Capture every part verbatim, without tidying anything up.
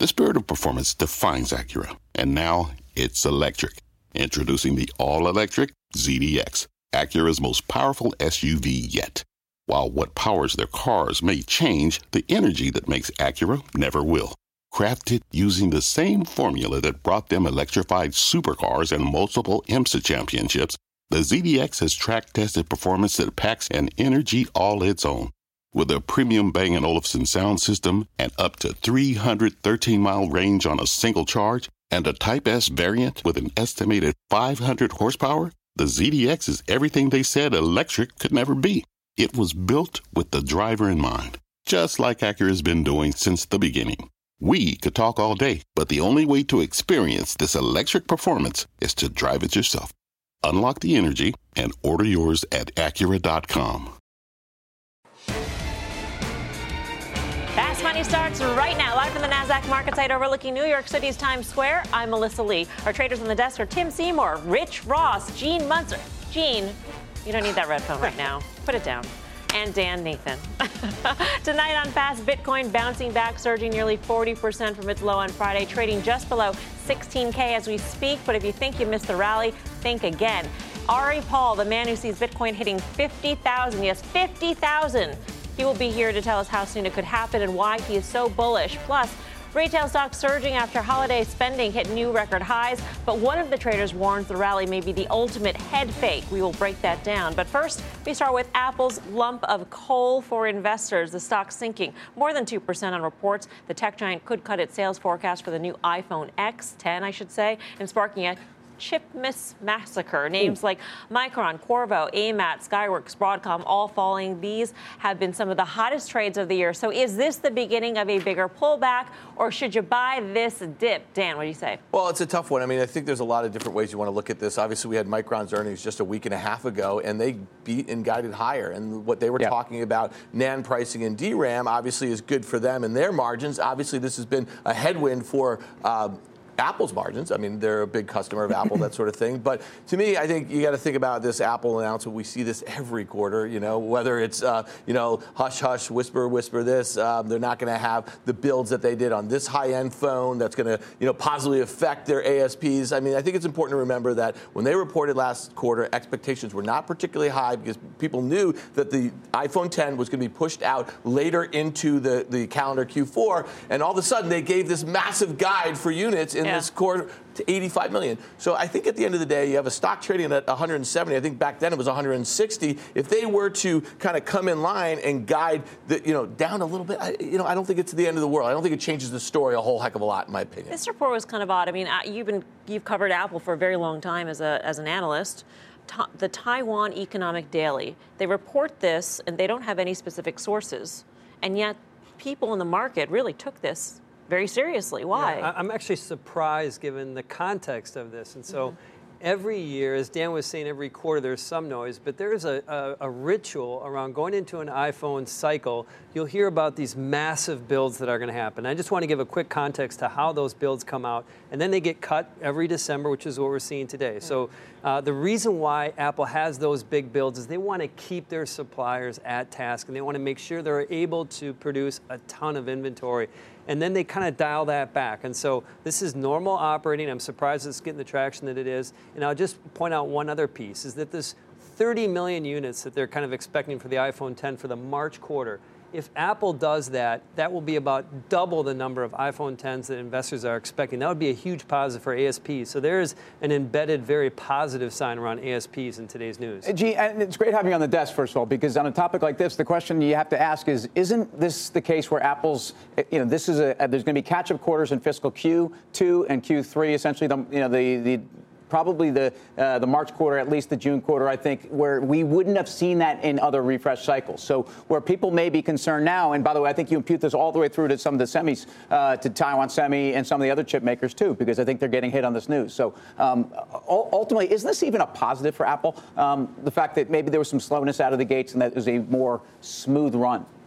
The spirit of performance defines Acura, and now it's electric. Introducing the all-electric Z D X, Acura's most powerful S U V yet. While what powers their cars may change, the energy that makes Acura never will. Crafted using the same formula that brought them electrified supercars and multiple IMSA championships, the Z D X has track-tested performance that packs an energy all its own. With a premium Bang and Olufsen sound system and up to three hundred thirteen mile range on a single charge, and a Type S variant with an estimated five hundred horsepower, the Z D X is everything they said electric could never be. It was built with the driver in mind, just like Acura's been doing since the beginning. We could talk all day, but the only way to experience this electric performance is to drive it yourself. Unlock the energy and order yours at Acura dot com. Fast Money starts right now, live from the NASDAQ market site overlooking New York City's Times Square. I'm Melissa Lee. Our traders on the desk are Tim Seymour, Rich Ross, Gene Munzer. Gene, you don't need that red phone right now. Put it down. And Dan Nathan. Tonight on Fast, Bitcoin bouncing back, surging nearly forty percent from its low on Friday, trading just below sixteen K as we speak. But if you think you missed the rally, think again. Ari Paul, the man who sees Bitcoin hitting fifty thousand, yes, fifty thousand. He will be here to tell us how soon it could happen and why he is so bullish. Plus, retail stocks surging after holiday spending hit new record highs. But one of the traders warns the rally may be the ultimate head fake. We will break that down. But first, we start with Apple's lump of coal for investors. The stock sinking more than two percent on reports. The tech giant could cut its sales forecast for the new iPhone X, ten, I should say, and sparking a chip miss massacre. Names Ooh. like Micron, Qorvo, A M A T, Skyworks, Broadcom, all falling. These have been some of the hottest trades of the year. So is this the beginning of a bigger pullback, or should you buy this dip? Dan, what do you say? Well, it's a tough one. I mean, I think there's a lot of different ways you want to look at this. Obviously, we had Micron's earnings just a week and a half ago, and they beat and guided higher. And what they were yeah. talking about, NAND pricing and D RAM, obviously is good for them and their margins. Obviously, this has been a headwind for uh, Apple's margins. I mean, they're a big customer of Apple, that sort of thing. But to me, I think you got to think about this Apple announcement. We see this every quarter, you know, whether it's, uh, you know, hush, hush, whisper, whisper this. Um, they're not going to have the builds that they did on this high-end phone that's going to, you know, positively affect their A S Ps. I mean, I think it's important to remember that when they reported last quarter, expectations were not particularly high because people knew that the iPhone ten was going to be pushed out later into the, the calendar Q four. And all of a sudden, they gave this massive guide for units in yeah. this quarter to eighty-five million. So I think at the end of the day, you have a stock trading at one hundred seventy. I think back then it was one hundred sixty. If they were to kind of come in line and guide the, you know, down a little bit, I, you know, I don't think it's the end of the world. I don't think it changes the story a whole heck of a lot, in my opinion. This report was kind of odd. I mean, you've been you've covered Apple for a very long time as a as an analyst. Ta- the Taiwan Economic Daily, they report this, and they don't have any specific sources, and yet people in the market really took this very seriously. Why? Yeah, I'm actually surprised given the context of this. And so mm-hmm. every year, as Dan was saying, every quarter there's some noise, but there's a, a, a ritual around going into an iPhone cycle. You'll hear about these massive builds that are going to happen. I just want to give a quick context to how those builds come out, and then they get cut every December, which is what we're seeing today. Mm-hmm. So uh, the reason why Apple has those big builds is they want to keep their suppliers at task, and they want to make sure they're able to produce a ton of inventory. And then they kind of dial that back. And so this is normal operating. I'm surprised it's getting the traction that it is. And I'll just point out one other piece, is that this thirty million units that they're kind of expecting for the iPhone ten for the March quarter, if Apple does that, that will be about double the number of iPhone tens that investors are expecting. That would be a huge positive for A S Ps. So there is an embedded, very positive sign around A S Ps in today's news. Gee, and it's great having you on the desk, first of all, because on a topic like this, the question you have to ask is, isn't this the case where Apple's, you know, this is a, there's going to be catch-up quarters in fiscal Q two and Q three, essentially, the, you know, the, the probably the uh, the March quarter, at least the June quarter, I think, where we wouldn't have seen that in other refresh cycles. So where people may be concerned now, and by the way, I think you impute this all the way through to some of the semis, uh, to Taiwan Semi and some of the other chip makers too, because I think they're getting hit on this news. So um, ultimately, is this even a positive for Apple? Um, the fact that maybe there was some slowness out of the gates and that it was a more smooth run?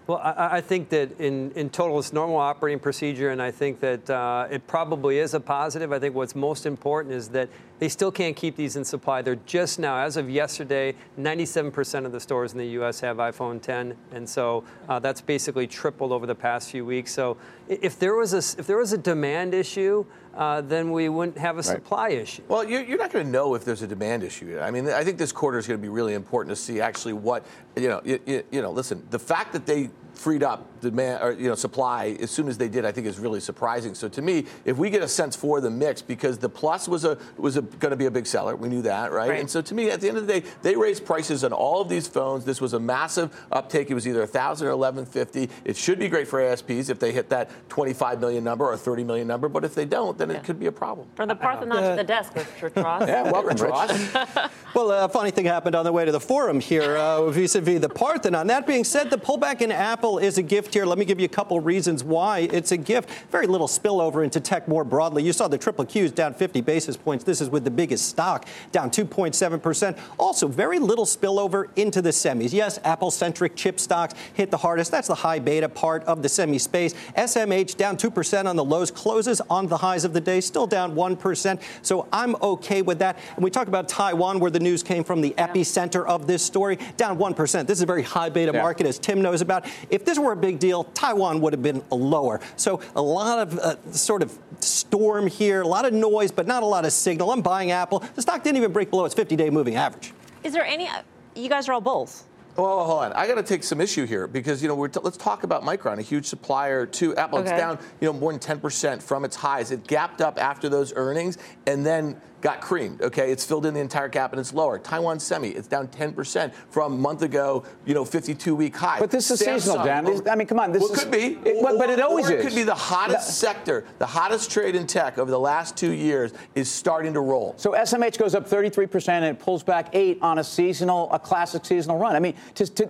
Well, I, I think that in, in total it's normal operating procedure, and I think that uh, it probably is a positive. I think what's most important is that they still can't keep these in supply. They're just now, as of yesterday, ninety-seven percent of the stores in the U S have iPhone ten, and so uh, that's basically tripled over the past few weeks. So if there was a, if there was a demand issue, Uh, then we wouldn't have a right. supply issue. Well, you're, you're not going to know if there's a demand issue. I mean, I think this quarter is going to be really important to see actually what, you know, you, you, you know, listen, the fact that they freed up demand or, you know, supply as soon as they did, I think is really surprising. So to me, if we get a sense for the mix, because the Plus was a was a, going to be a big seller, we knew that, right? right? And so to me, at the end of the day, they raised prices on all of these phones. This was a massive uptake. It was either one thousand or eleven fifty. It should be great for A S Ps if they hit that twenty-five million number or thirty million number. But if they don't, then yeah. it could be a problem. From the Parthenon uh, to the desk, Rich Ross. Yeah, welcome, Ross. Well, a funny thing happened on the way to the forum here uh, vis-a-vis the Parthenon. That being said, the pullback in Apple is a gift here. Let me give you a couple reasons why it's a gift. Very little spillover into tech more broadly. You saw the triple Qs down fifty basis points. This is with the biggest stock, down two point seven percent. Also, very little spillover into the semis. Yes, Apple-centric chip stocks hit the hardest. That's the high beta part of the semi space. S M H down two percent on the lows, closes on the highs of the day, still down one percent. So I'm okay with that. And we talk about Taiwan, where the news came from, the yeah. epicenter of this story, down one percent. This is a very high beta yeah. market, as Tim knows about. If this were a big deal, Taiwan would have been lower. So a lot of uh, sort of storm here, a lot of noise, but not a lot of signal. I'm buying Apple. The stock didn't even break below its fifty-day moving average. Is there any, you guys are all bulls. Well, hold on. I got to take some issue here because, you know, we're t- let's talk about Micron, a huge supplier to Apple. Okay. It's down, you know, more than ten percent from its highs. It gapped up after those earnings and then got creamed. Okay, it's filled in the entire gap and it's lower. Taiwan Semi, it's down ten percent from a month ago, you know, fifty-two week high. But this is Samsung, seasonal, Dan. I mean, come on. This well, is, could be. It, or, but it always or it is. could be the hottest no. sector, the hottest trade in tech over the last two years is starting to roll. So S M H goes up thirty-three percent and it pulls back eight on a seasonal, a classic seasonal run. I mean, to, to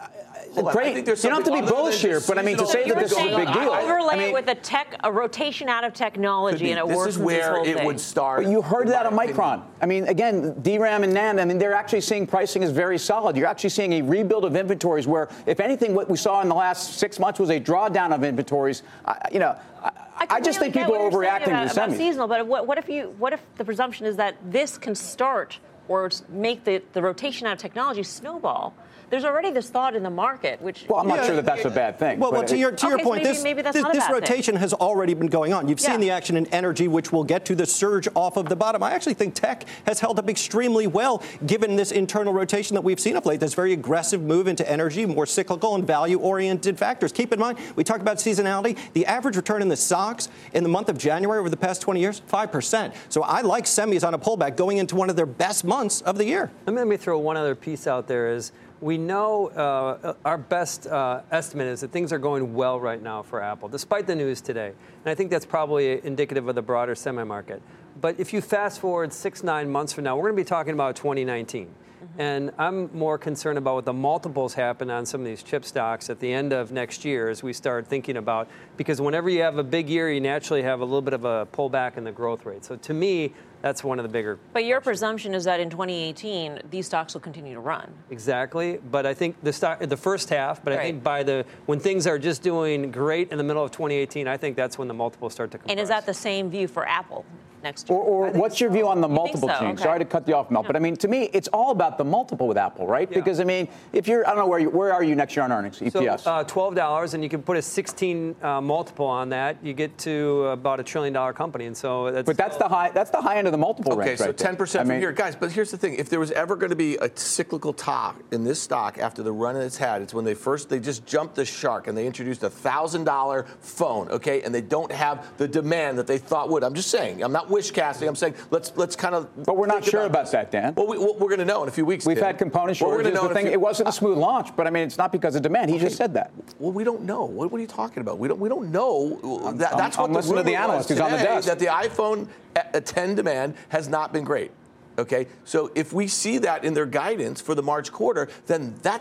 Hold great. I think there's you don't have to be bullish here, but I mean, to say that this is a big deal. Overlay I mean, it with a tech, a rotation out of technology, and it this works. This is where this it thing. would start. But you heard that on Micron. I mean, again, D RAM and NAND, I mean, they're actually seeing pricing is very solid. You're actually seeing a rebuild of inventories where, if anything, what we saw in the last six months was a drawdown of inventories. Uh, you know, I, I, I just think people are overreacting about, to the about semis. Seasonal, but what, what if you? What if the presumption is that this can start or make the, the rotation out of technology snowball? There's already this thought in the market, which... Well, I'm not yeah, sure that that's a bad thing. Well, well to your, to okay, your point, so maybe, this, maybe that's this, not a this bad rotation thing. has already been going on. You've yeah. seen the action in energy, which we'll get to, the surge off of the bottom. I actually think tech has held up extremely well, given this internal rotation that we've seen of late, this very aggressive move into energy, more cyclical and value-oriented factors. Keep in mind, we talked about seasonality. The average return in the stocks in the month of January over the past twenty years, five percent. So I like semis on a pullback going into one of their best months of the year. Let me, let me throw one other piece out there is, we know uh, our best uh, estimate is that things are going well right now for Apple, despite the news today. And I think that's probably indicative of the broader semi-market. But if you fast forward six, nine months from now, we're going to be talking about twenty nineteen. Mm-hmm. And I'm more concerned about what the multiples happen on some of these chip stocks at the end of next year as we start thinking about, because whenever you have a big year, you naturally have a little bit of a pullback in the growth rate. So to me, that's one of the bigger. But your presumption is that in twenty eighteen, these stocks will continue to run. Exactly. But I think the stock, the first half, but right. I think by the, when things are just doing great in the middle of twenty eighteen, I think that's when the multiples start to compress. And is that the same view for Apple next year? Or, or what's so. your view on the you multiple so? change? Okay. Sorry to cut you off, Mel, yeah. but I mean, to me, it's all about the multiple with Apple, right? Yeah. Because, I mean, if you're, I don't know, where you, where are you next year on earnings, E P S? So uh, twelve dollars, and you can put a sixteen uh, multiple on that. You get to about a trillion dollar company. And so that's. But that's the high, that's the high end of the multiple okay, range. So right ten percent I from mean, here. Guys, but here's the thing. If there was ever going to be a cyclical top in this stock after the run it's had, it's when they first, they just jumped the shark and they introduced a one thousand dollars phone, okay? And they don't have the demand that they thought would. I'm just saying. I'm not wish casting. I'm saying let's let's kind of. But we're not sure about, about that, Dan. Well, we, we're going to know in a few weeks. We've Dan. had component shortages. Well, the thing, it wasn't a smooth launch, but I mean, it's not because of demand. He okay. just said that. Well, we don't know. What, what are you talking about? We don't. We don't know. I'm, that, that's I'm, what I'm the listening to the analyst who's on the desk. That the iPhone ten demand has not been great. Okay, so if we see that in their guidance for the March quarter, then that's it.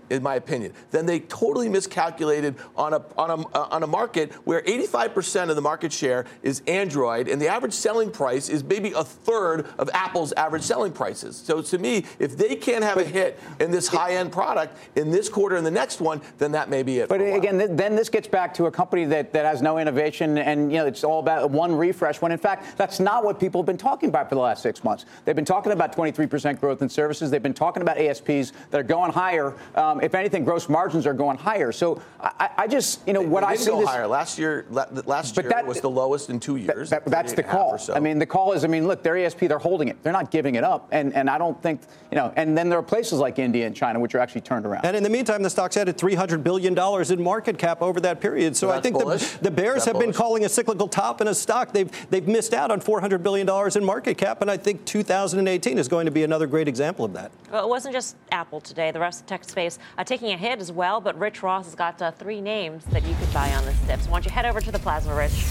in my opinion. Then they totally miscalculated on a on a uh, on a market where eighty-five percent of the market share is Android, and the average selling price is maybe a third of Apple's average selling prices. So to me, if they can't have a hit in this high-end product in this quarter and the next one, then that may be it. But again, th- then this gets back to a company that, that has no innovation, and you know it's all about one refresh. When in fact, that's not what people have been talking about for the last six months. They've been talking about twenty-three percent growth in services. They've been talking about A S Ps that are going higher. Um, if anything, gross margins are going higher. So I, I just, you know, they, what they I did see go this higher last year. Last year that, was the lowest in two years. That, that, that's the call. So. I mean, the call is. I mean, look, their A S P, they're holding it. They're not giving it up. And and I don't think, you know. And then there are places like India and China which are actually turned around. And in the meantime, the stock's added three hundred billion dollars in market cap over that period. So, so I think the, the bears have bullish? been calling a cyclical top in a stock. They've they've missed out on four hundred billion dollars in market cap, and I think two thousand eighteen is going to be another great example of that. Well, it wasn't just Apple today. The rest of the tech space uh, taking a hit as well, but Rich Ross has got uh, three names that you could buy on this dip. So why don't you head over to the plasma, Rich?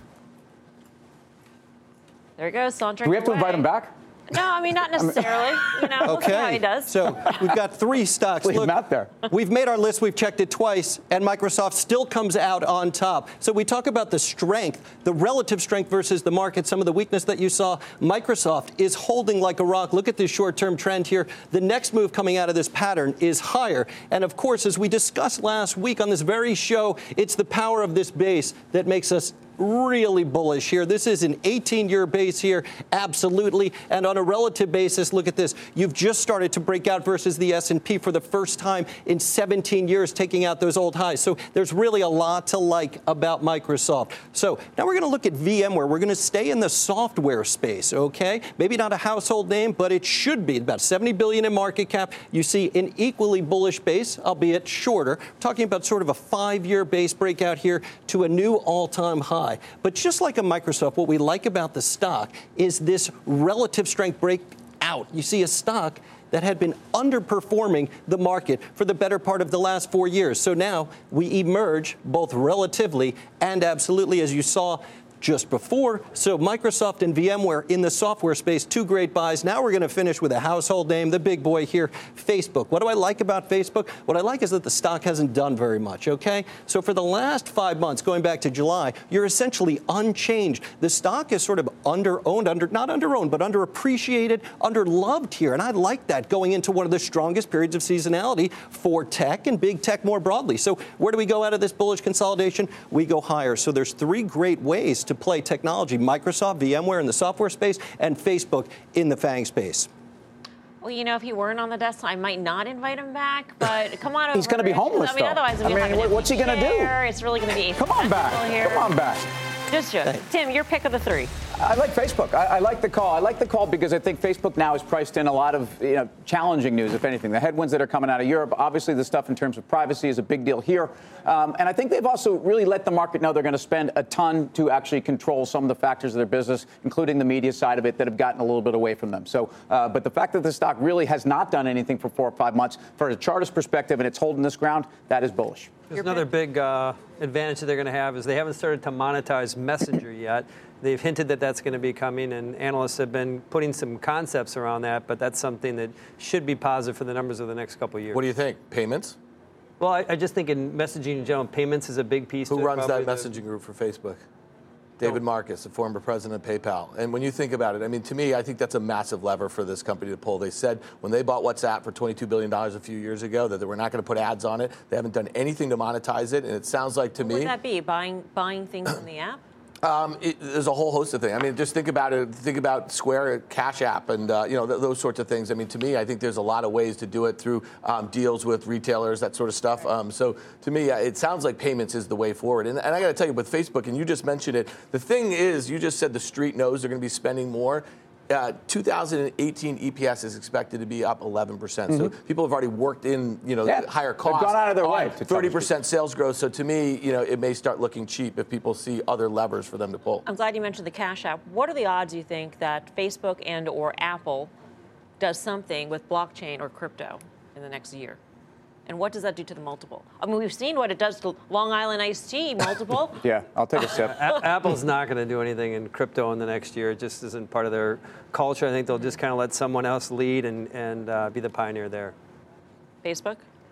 There he goes, sauntering Do we have to away. invite him back? No, I mean, not necessarily. You know, we'll see how he does. So we've got three stocks. Leave Look, him out there. We've made our list. We've checked it twice, and Microsoft still comes out on top. So we talk about the strength, the relative strength versus the market, some of the weakness that you saw. Microsoft is holding like a rock. Look at this short-term trend here. The next move coming out of this pattern is higher. And, of course, as we discussed last week on this very show, it's the power of this base that makes us really bullish here. This is an eighteen-year base here, absolutely. And on a relative basis, look at this. You've just started to break out versus the S and P for the first time in seventeen years, taking out those old highs. So there's really a lot to like about Microsoft. So now we're going to look at VMware. We're going to stay in the software space, okay? Maybe not a household name, but it should be. About seventy billion dollars in market cap. You see an equally bullish base, albeit shorter. We're talking about sort of a five-year base breakout here to a new all-time high. But just like a Microsoft, what we like about the stock is this relative strength breakout. You see a stock that had been underperforming the market for the better part of the last four years. So now we emerge both relatively and absolutely, as you saw just before. So Microsoft and VMware in the software space, two great buys. Now we're going to finish with a household name, the big boy here, Facebook. What do I like about Facebook? What I like is that the stock hasn't done very much, okay? So for the last five months, going back to July, you're essentially unchanged. The stock is sort of under-owned, under not under-owned, but underappreciated, under-loved here. And I like that going into one of the strongest periods of seasonality for tech and big tech more broadly. So where do we go out of this bullish consolidation? We go higher. So there's three great ways to play technology: Microsoft, VMware in the software space, and Facebook in the FANG space. Well, you know, if he weren't on the desk, I might not invite him back, but come on over. He's going to be homeless, I mean, though. otherwise, I mean, what, what's he going to do? It's really going to be a Come on back. here. Come on back. Just joking. Tim, your pick of the three. I like Facebook. I, I like the call. I like the call because I think Facebook now is priced in a lot of you know, challenging news, if anything. The headwinds that are coming out of Europe, obviously the stuff in terms of privacy is a big deal here. Um, and I think they've also really let the market know they're going to spend a ton to actually control some of the factors of their business, including the media side of it, that have gotten a little bit away from them. So, uh, but the fact that the stock really has not done anything for four or five months, from a chartist perspective, and it's holding this ground, that is bullish. There's another big uh, advantage that they're going to have is they haven't started to monetize Messenger yet. They've hinted that that's going to be coming, and analysts have been putting some concepts around that, but that's something that should be positive for the numbers of the next couple of years. What do you think? Payments? Well, I, I just think in messaging in general, payments is a big piece. Who to runs that the, messaging group for Facebook? David Marcus, the former president of PayPal. And when you think about it, I mean, to me, I think that's a massive lever for this company to pull. They said when they bought WhatsApp for twenty-two billion dollars a few years ago that they were not going to put ads on it. They haven't done anything to monetize it. And it sounds like to what me. What would that be? Buying, buying things in the app? Um, it, there's a whole host of things. I mean, just think about it. Think about Square, Cash App, and uh, you know th- those sorts of things. I mean, to me, I think there's a lot of ways to do it through um, deals with retailers, that sort of stuff. Um, so to me, uh, it sounds like payments is the way forward. And, and I got to tell you, with Facebook, and you just mentioned it, the thing is, you just said the street knows they're going to be spending more. Uh, two thousand eighteen E P S is expected to be up eleven percent. Mm-hmm. So people have already worked in, you know, yeah. higher costs. They've gone out of their way. thirty percent sales growth. So to me, you know, it may start looking cheap if people see other levers for them to pull. I'm glad you mentioned the Cash App. What are the odds you think that Facebook and or Apple does something with blockchain or crypto in the next year? And what does that do to the multiple? I mean, we've seen what it does to Long Island iced tea multiple. Yeah, I'll take a sip. A- Apple's not going to do anything in crypto in the next year. It just isn't part of their culture. I think they'll just kind of let someone else lead and, and uh, be the pioneer there. Facebook?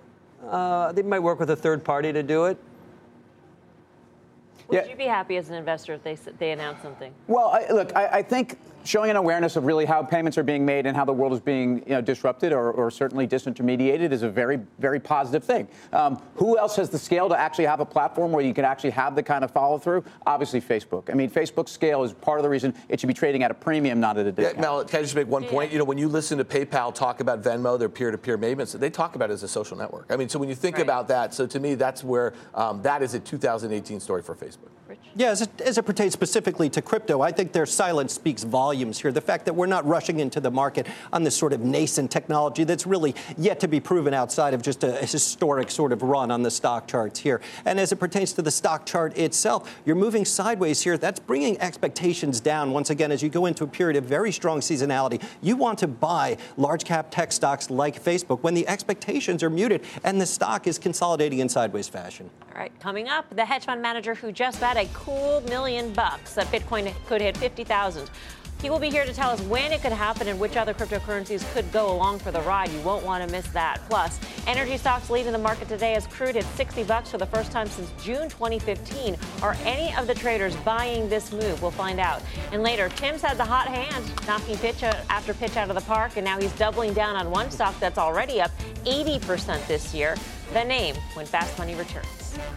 Uh, they might work with a third party to do it. Would Yeah. you be happy as an investor if they they announce something? Well, I, look, I, I think showing an awareness of really how payments are being made and how the world is being you know, disrupted or, or certainly disintermediated is a very, very positive thing. Um, who else has the scale to actually have a platform where you can actually have the kind of follow through? Obviously, Facebook. I mean, Facebook's scale is part of the reason it should be trading at a premium, not at a discount. Yeah, Mel, can I just make one point? You know, when you listen to PayPal talk about Venmo, their peer-to-peer payments, they talk about it as a social network. I mean, so when you think Right. about that, so to me, that's where um, that is a two thousand eighteen story for Facebook. Rich? Yeah, as it, as it pertains specifically to crypto, I think their silence speaks volumes here. The fact that we're not rushing into the market on this sort of nascent technology that's really yet to be proven outside of just a, a historic sort of run on the stock charts here. And as it pertains to the stock chart itself, you're moving sideways here. That's bringing expectations down. Once again, as you go into a period of very strong seasonality, you want to buy large cap tech stocks like Facebook when the expectations are muted and the stock is consolidating in sideways fashion. All right, coming up, the hedge fund manager who just bet a cool million bucks that Bitcoin could hit fifty thousand. He will be here to tell us when it could happen and which other cryptocurrencies could go along for the ride. You won't want to miss that. Plus, energy stocks lead in the market today as crude hit sixty bucks for the first time since June twenty fifteen. Are any of the traders buying this move? We'll find out. And later, Tim's had the hot hand, knocking pitch after pitch out of the park, and now he's doubling down on one stock that's already up eighty percent this year. The name when Fast Money returns.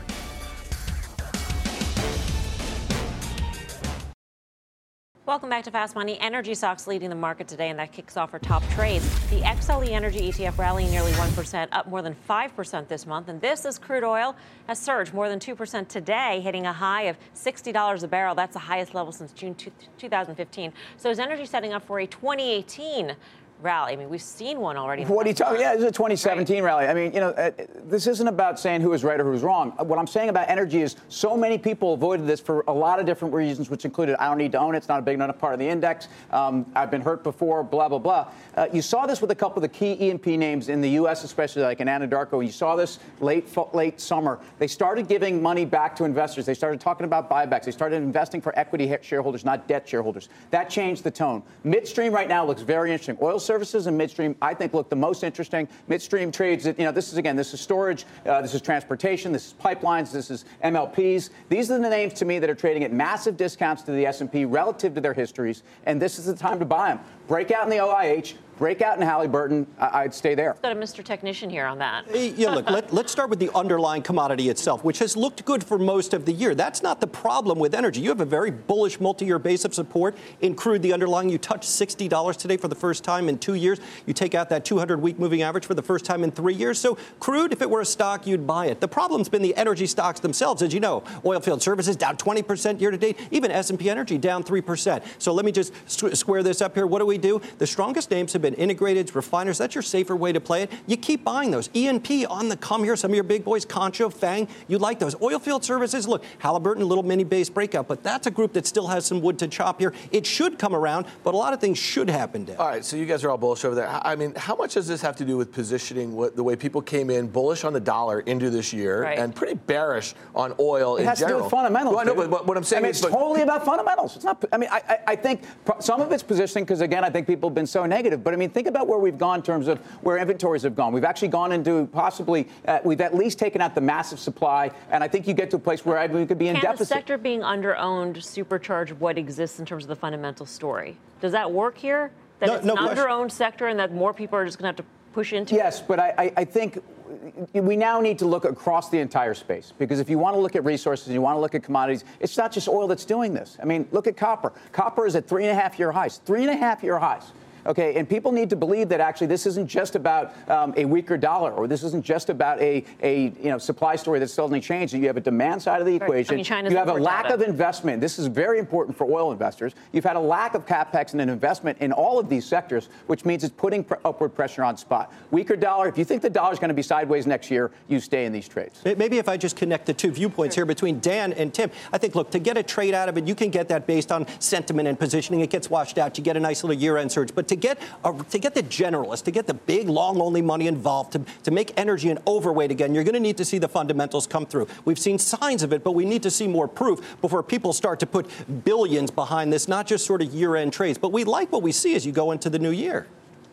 Welcome back to Fast Money. Energy stocks leading the market today, and that kicks off our top trades. The X L E Energy E T F rallying nearly one percent, up more than five percent this month. And this as crude oil has surged more than two percent today, hitting a high of sixty dollars a barrel. That's the highest level since June two thousand fifteen. So is energy setting up for a twenty eighteen rally? I mean, we've seen one already. What are you talking? Yeah, this is a twenty seventeen right. rally. I mean, you know, uh, this isn't about saying who is right or who's wrong. What I'm saying about energy is so many people avoided this for a lot of different reasons, which included I don't need to own it. It's not a big enough part of the index. Um, I've been hurt before, blah, blah, blah. Uh, you saw this with a couple of the key E and P names in the U S, especially like in Anadarko. You saw this late late summer. They started giving money back to investors. They started talking about buybacks. They started investing for equity shareholders, not debt shareholders. That changed the tone. Midstream right now looks very interesting. Oil services and midstream, I think, look the most interesting. Midstream trades, you know, this is, again, this is storage, uh, this is transportation, this is pipelines, this is M L Ps. These are the names to me that are trading at massive discounts to the S and P relative to their histories, and this is the time to buy them. Break out in the O I H. Break out in Halliburton, I'd stay there. Got a Mister Technician here on that. Yeah, look, let, let's start with the underlying commodity itself, which has looked good for most of the year. That's not the problem with energy. You have a very bullish multi-year base of support in crude. The underlying, you touched sixty dollars today for the first time in two years. You take out that two hundred week moving average for the first time in three years. So crude, if it were a stock, you'd buy it. The problem's been the energy stocks themselves. As you know, oilfield services down twenty percent year to date. Even S and P Energy down three percent. So let me just square this up here. What do we do? The strongest names have been integrated refiners. That's your safer way to play it. You keep buying those. E and P on the come here. Some of your big boys, Concho, Fang, you like those. Oilfield services, look, Halliburton, a little mini base breakout, but that's a group that still has some wood to chop here. It should come around, but a lot of things should happen down. All right, so you guys are all bullish over there. I mean, how much does this have to do with positioning, what, the way people came in bullish on the dollar into this year right. and pretty bearish on oil it in has general? To do with fundamentals. Well, I know, but what, what I'm saying I mean, is, it's but, totally about fundamentals. It's not. I mean, I, I, I think some of it's positioning because, again, I think people have been so negative. But I mean, think about where we've gone in terms of where inventories have gone. We've actually gone into possibly, uh, we've at least taken out the massive supply, and I think you get to a place where we could be in Can deficit. the sector being under-owned supercharge what exists in terms of the fundamental story? Does that work here? That No- it's no an question. under-owned sector and that more people are just going to have to push into it? Yes, but I, I, I think we now need to look across the entire space, because if you want to look at resources and you want to look at commodities, it's not just oil that's doing this. I mean, look at copper. Copper is at three and a half year highs, three and a half year highs. Okay, and people need to believe that actually this isn't just about um, a weaker dollar, or this isn't just about a, a you know supply story that's suddenly changed. You have a demand side of the equation. I mean, China's you have a import lack data. of investment. This is very important for oil investors. You've had a lack of capex and an investment in all of these sectors, which means it's putting pr- upward pressure on spot. Weaker dollar. If you think the dollar is going to be sideways next year, you stay in these trades. Maybe if I just connect the two viewpoints here between Dan and Tim, I think, look, to get a trade out of it, you can get that based on sentiment and positioning. It gets washed out. You get a nice little year-end surge. But to get a, to get the generalists, to get the big, long-only money involved, to, to make energy an overweight again, you're going to need to see the fundamentals come through. We've seen signs of it, but we need to see more proof before people start to put billions behind this, not just sort of year-end trades. But we like what we see as you go into the new year.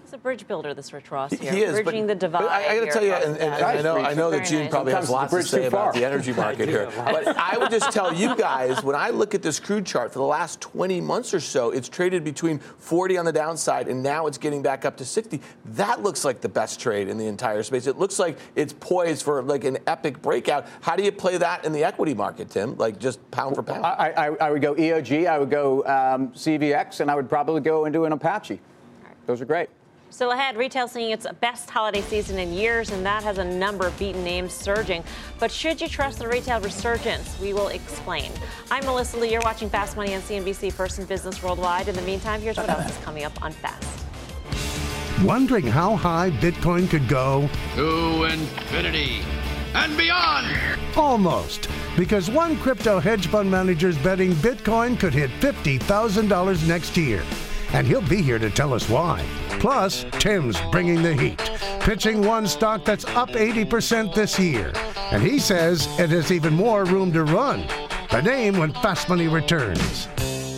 He's a bridge builder, this Rich Ross here. He is, bridging but, the divide. but I, I got to tell you, and, and, and I know, I know that Gene nice. probably has lots to say about the energy market here. But I would just tell you guys, when I look at this crude chart for the last twenty months or so, it's traded between forty on the downside, and now it's getting back up to sixty. That looks like the best trade in the entire space. It looks like it's poised for like an epic breakout. How do you play that in the equity market, Tim? Like just pound for pound? I, I, I would go E O G, I would go um, C V X, and I would probably go into an Apache. Those are great. Still ahead, retail seeing its best holiday season in years, and that has a number of beaten names surging. But should you trust the retail resurgence? We will explain. I'm Melissa Lee. You're watching Fast Money on C N B C, First in Business Worldwide. In the meantime, here's what else is coming up on Fast. Wondering how high Bitcoin could go? To infinity and beyond. Almost. Because one crypto hedge fund manager is betting Bitcoin could hit fifty thousand dollars next year. And he'll be here to tell us why. Plus, Tim's bringing the heat, pitching one stock that's up eighty percent this year. And he says it has even more room to run. The name when Fast Money returns.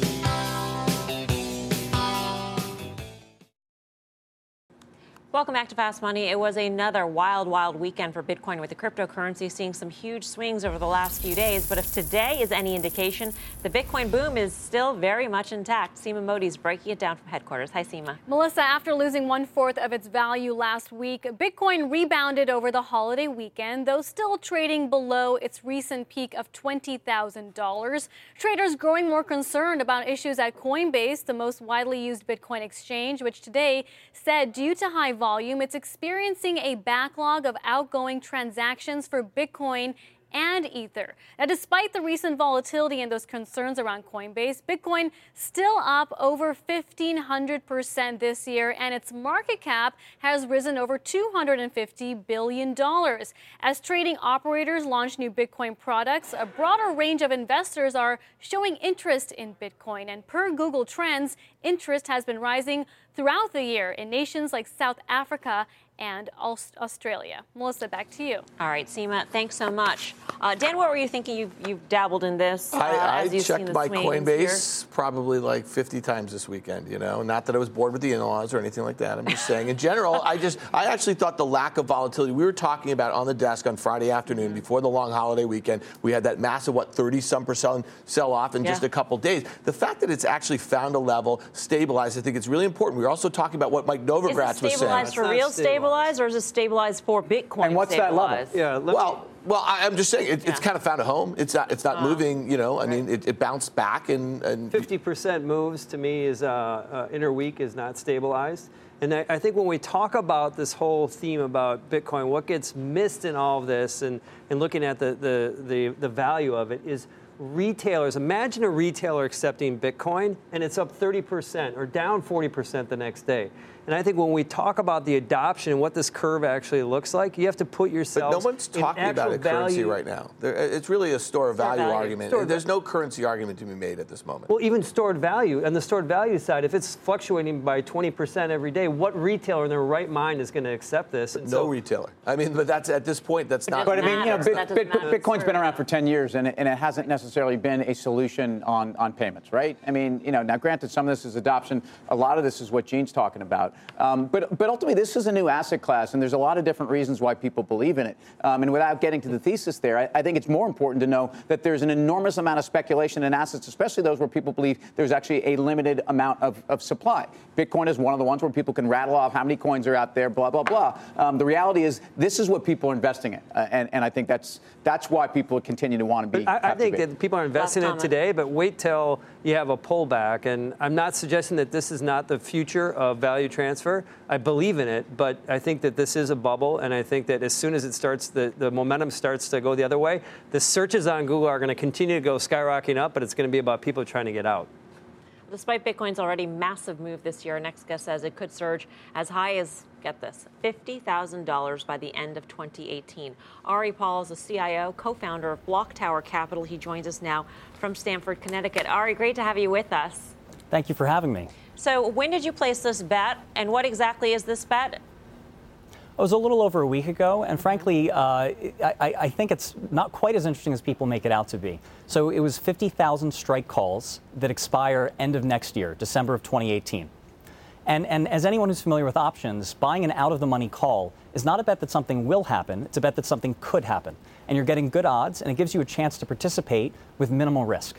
Welcome back to Fast Money. It was another wild, wild weekend for Bitcoin, with the cryptocurrency seeing some huge swings over the last few days. But if today is any indication, the Bitcoin boom is still very much intact. Seema Modi's breaking it down from headquarters. Hi, Seema. Melissa, after losing one-fourth of its value last week, Bitcoin rebounded over the holiday weekend, though still trading below its recent peak of twenty thousand dollars. Traders growing more concerned about issues at Coinbase, the most widely used Bitcoin exchange, which today said due to high volume, it's experiencing a backlog of outgoing transactions for Bitcoin and Ether. Now, despite the recent volatility and those concerns around Coinbase, Bitcoin still up over fifteen hundred percent this year, and its market cap has risen over two hundred fifty billion dollars. As trading operators launch new Bitcoin products, a broader range of investors are showing interest in Bitcoin, and per Google Trends, interest has been rising throughout the year in nations like South Africa and Australia. Melissa, back to you. All right, Seema, thanks so much. Uh, Dan, what were you thinking? You've, you've dabbled in this. Uh, I, as I you've checked seen the my Coinbase here. probably like fifty times this weekend, you know. Not that I was bored with the in-laws or anything like that. I'm just saying, in general, I just, I actually thought the lack of volatility, we were talking about on the desk on Friday afternoon before the long holiday weekend, we had that massive, what, thirty-some percent sell-off in yeah. just a couple days. The fact that it's actually found a level, stabilized, I think it's really important. We were also talking about what Mike Novogratz was saying. Is it stabilized for real stabilized, or is it stabilized for Bitcoin? And what's that level? Yeah, well, me... well, I'm just saying it, yeah. it's kind of found a home. It's not, it's not uh, moving. You know, I mean, it, it bounced back and, and fifty percent moves to me is uh, uh, interweek is not stabilized. And I, I think when we talk about this whole theme about Bitcoin, what gets missed in all of this, and, and looking at the, the the the value of it, is retailers. Imagine a retailer accepting Bitcoin and it's up thirty percent or down forty percent the next day. And I think when we talk about the adoption and what this curve actually looks like, you have to put yourself. But no one's talking about a currency value. right now. There, it's really a store of store value, value argument. Stored There's no currency argument to be made at this moment. Well, even stored value, on the stored value side, if it's fluctuating by twenty percent every day, what retailer in their right mind is going to accept this? No so, retailer. I mean, but that's at this point, that's not. But I mean, you know, Bit, Bit, Bitcoin's been around for ten years, and it, and it hasn't necessarily been a solution on, on payments, right? I mean, you know, now granted, some of this is adoption. A lot of this is what Gene's talking about. Um, but But ultimately, this is a new asset class, and there's a lot of different reasons why people believe in it. Um, and without getting to the thesis there, I, I think it's more important to know that there's an enormous amount of speculation in assets, especially those where people believe there's actually a limited amount of, of supply. Bitcoin is one of the ones where people can rattle off how many coins are out there, blah, blah, blah. Um, the reality is this is what people are investing in, uh, and, and I think that's that's why people continue to want to be I, I think that people are investing in it today, but wait till you have a pullback. And I'm not suggesting that this is not the future of value transfer. I believe in it, but I think that this is a bubble, and I think that as soon as it starts, the, the momentum starts to go the other way, the searches on Google are going to continue to go skyrocketing up, but it's going to be about people trying to get out. Despite Bitcoin's already massive move this year, NextGuest says it could surge as high as, get this, fifty thousand dollars by the end of twenty eighteen. Ari Paul is the C I O, co-founder of Block Tower Capital. He joins us now from Stamford, Connecticut. Ari, great to have you with us. Thank you for having me. So when did you place this bet, and what exactly is this bet? It was a little over a week ago, and frankly, uh, I, I think it's not quite as interesting as people make it out to be. So it was fifty thousand strike calls that expire end of next year, December of twenty eighteen. And, and as anyone who's familiar with options, buying an out-of-the-money call is not a bet that something will happen. It's a bet that something could happen. And you're getting good odds, and it gives you a chance to participate with minimal risk.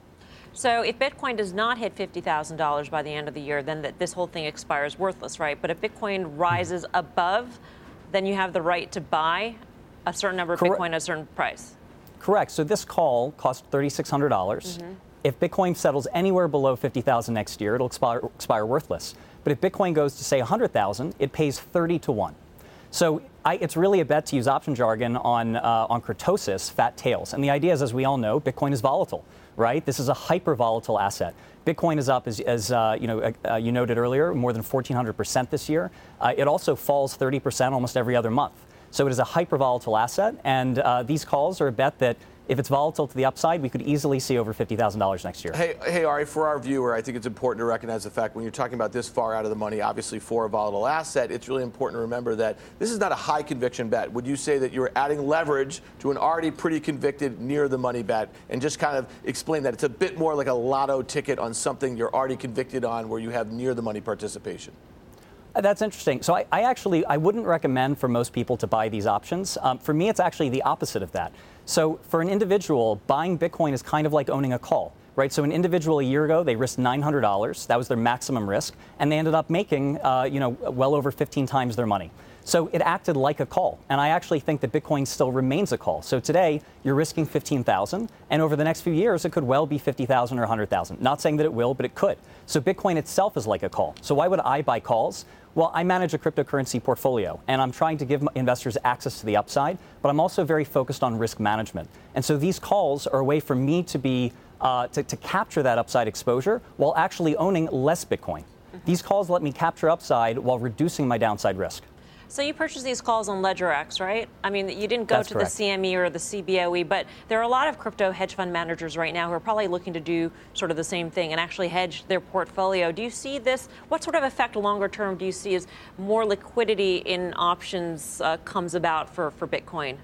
So if Bitcoin does not hit fifty thousand dollars by the end of the year, then th- this whole thing expires worthless, right? But if Bitcoin rises above, then you have the right to buy a certain number of Correct. Bitcoin at a certain price. Correct. So this call cost three thousand six hundred dollars. Mm-hmm. If Bitcoin settles anywhere below fifty thousand dollars next year, it'll expire, expire worthless. But if Bitcoin goes to, say, one hundred thousand dollars, it pays thirty to one. So I, it's really a bet, to use option jargon, on, uh, on kurtosis, fat tails. And the idea is, as we all know, Bitcoin is volatile, right? This is a hyper-volatile asset. Bitcoin is up, as, as uh, you know, uh, you noted earlier, more than fourteen hundred percent this year. Uh, it also falls thirty percent almost every other month. So it is a hyper-volatile asset, and uh, these calls are a bet that if it's volatile to the upside, we could easily see over fifty thousand dollars next year. Hey, hey, Ari, for our viewer, I think it's important to recognize the fact when you're talking about this far out of the money, obviously for a volatile asset, it's really important to remember that this is not a high conviction bet. Would you say that you're adding leverage to an already pretty convicted near the money bet? And just kind of explain that it's a bit more like a lotto ticket on something you're already convicted on where you have near the money participation. That's interesting. So I, I actually, I wouldn't recommend for most people to buy these options. Um, for me, it's actually the opposite of that. So for an individual, buying Bitcoin is kind of like owning a call, right? So an individual a year ago, they risked nine hundred dollars. That was their maximum risk. And they ended up making, uh, you know, well over fifteen times their money. So it acted like a call. And I actually think that Bitcoin still remains a call. So today, you're risking fifteen thousand dollars. And over the next few years, it could well be fifty thousand dollars or one hundred thousand dollars. Not saying that it will, but it could. So Bitcoin itself is like a call. So why would I buy calls? Well, I manage a cryptocurrency portfolio, and I'm trying to give investors access to the upside, but I'm also very focused on risk management. And so these calls are a way for me to be uh, to, to capture that upside exposure while actually owning less Bitcoin. Mm-hmm. These calls let me capture upside while reducing my downside risk. So you purchased these calls on LedgerX, right? I mean, you didn't go That's to correct. the C M E or the C B O E, but there are a lot of crypto hedge fund managers right now who are probably looking to do sort of the same thing and actually hedge their portfolio. Do you see this? What sort of effect longer term do you see as more liquidity in options uh, comes about for, for Bitcoin?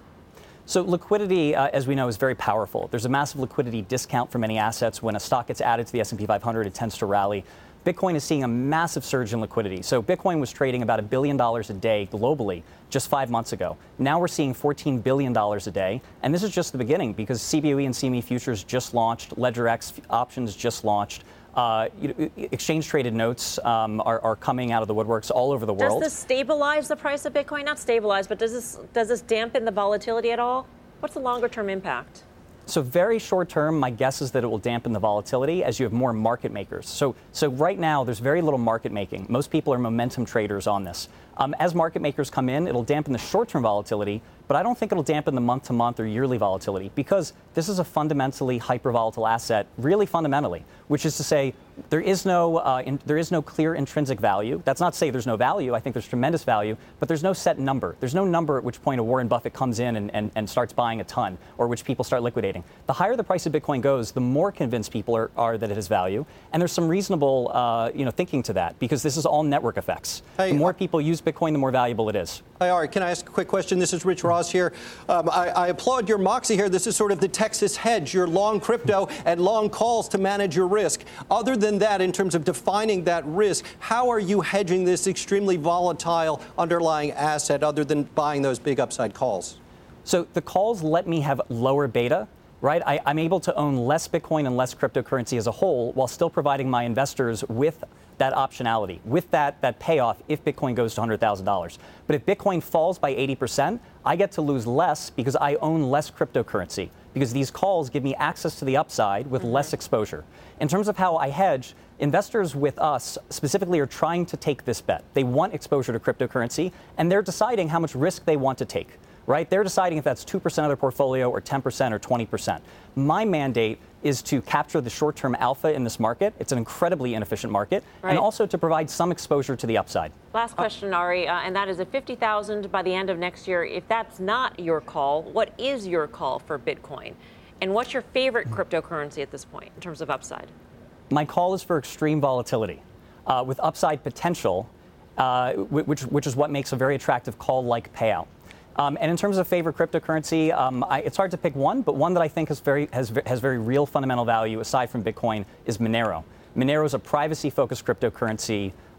So liquidity, uh, as we know, is very powerful. There's a massive liquidity discount for many assets. When a stock gets added to the S and P five hundred, it tends to rally. Bitcoin is seeing a massive surge in liquidity. So Bitcoin was trading about a billion dollars a day globally just five months ago. Now we're seeing fourteen billion dollars a day. And this is just the beginning because C B O E and C M E futures just launched. LedgerX options just launched. Uh, you know, exchange-traded notes um, are, are coming out of the woodworks all over the world. Does this stabilize the price of Bitcoin? Not stabilize, but does this does this dampen the volatility at all? What's the longer-term impact? So very short term, my guess is that it will dampen the volatility as you have more market makers. So, so right now, there's very little market making. Most people are momentum traders on this. Um, as market makers come in, it'll dampen the short-term volatility, but I don't think it'll dampen the month-to-month or yearly volatility because this is a fundamentally hyper-volatile asset, really fundamentally, which is to say there is no uh, in, there is no clear intrinsic value. That's not to say there's no value. I think there's tremendous value, but there's no set number. There's no number at which point a Warren Buffett comes in and, and, and starts buying a ton or which people start liquidating. The higher the price of Bitcoin goes, the more convinced people are, are that it has value. And there's some reasonable uh, you know, thinking to that because this is all network effects. Hey, the more people use Bitcoin, the more valuable it is. Hi, Ari, can I ask a quick question? This is Rich Ross here. Um, I, I applaud your moxie here. This is sort of the Texas hedge. You're long crypto and long calls to manage your risk. Other than that, in terms of defining that risk, how are you hedging this extremely volatile underlying asset other than buying those big upside calls? So the calls let me have lower beta, right? I, I'm able to own less Bitcoin and less cryptocurrency as a whole while still providing my investors with that optionality, with that, that payoff if Bitcoin goes to one hundred thousand dollars. But if Bitcoin falls by eighty percent, I get to lose less because I own less cryptocurrency, because these calls give me access to the upside with mm-hmm. less exposure. In terms of how I hedge, investors with us specifically are trying to take this bet. They want exposure to cryptocurrency, and they're deciding how much risk they want to take. Right? They're deciding if that's two percent of their portfolio or ten percent or twenty percent. My mandate is to capture the short-term alpha in this market. It's an incredibly inefficient market, right. And also to provide some exposure to the upside. Last question, Ari, uh, and that is at fifty thousand by the end of next year. If that's not your call, what is your call for Bitcoin? And what's your favorite cryptocurrency at this point in terms of upside? My call is for extreme volatility uh, with upside potential, uh, which, which is what makes a very attractive call-like payout. Um, and in terms of favorite cryptocurrency, um, I, it's hard to pick one, but one that I think has very, has, has very real fundamental value aside from Bitcoin is Monero. Monero is a privacy-focused cryptocurrency.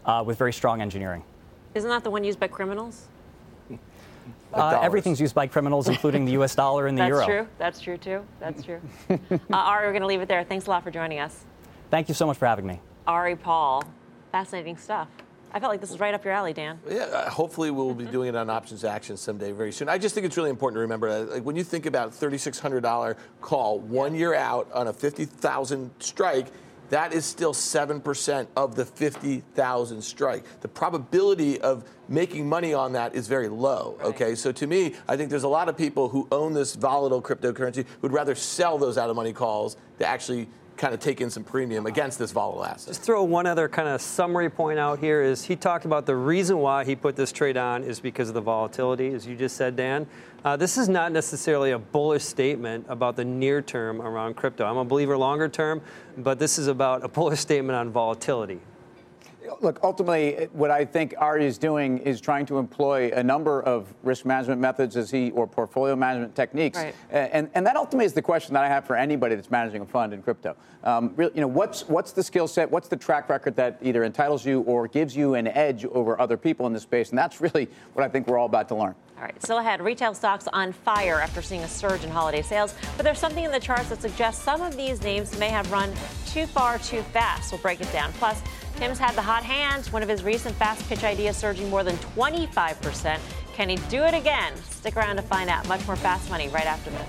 uh, with very strong engineering. Isn't that the one used by criminals? Uh, everything's used by criminals, including the U S dollar and the That's euro. That's true. That's true, too. That's true. uh, Ari, we're going to leave it there. Thanks a lot for joining us. Thank you so much for having me. Ari Paul. Fascinating stuff. I felt like this is right up your alley, Dan. Yeah, uh, hopefully we'll be doing it on Options Action someday very soon. I just think it's really important to remember, uh, like when you think about thirty-six hundred dollars call one year out on a fifty thousand strike, that is still seven percent of the fifty thousand strike. The probability of making money on that is very low, right. Okay? So to me, I think there's a lot of people who own this volatile cryptocurrency who'd rather sell those out-of-money calls to actually kind of take in some premium against this volatile asset. Just throw one other kind of summary point out here is he talked about the reason why he put this trade on is because of the volatility, as you just said, Dan. Uh, this is not necessarily a bullish statement about the near term around crypto. I'm a believer longer term, but this is about a bullish statement on volatility. Look, ultimately, what I think Ari is doing is trying to employ a number of risk management methods as he or portfolio management techniques. Right. And, and that ultimately is the question that I have for anybody that's managing a fund in crypto. Um, really, you know, what's what's the skill set? What's the track record that either entitles you or gives you an edge over other people in this space? And that's really what I think we're all about to learn. All right, still ahead, retail stocks on fire after seeing a surge in holiday sales. But there's something in the charts that suggests some of these names may have run too far too fast. We'll break it down. Plus, Tim's had the hot hand. One of his recent fast pitch ideas surging more than twenty-five percent. Can he do it again? Stick around to find out. Much more Fast Money right after this.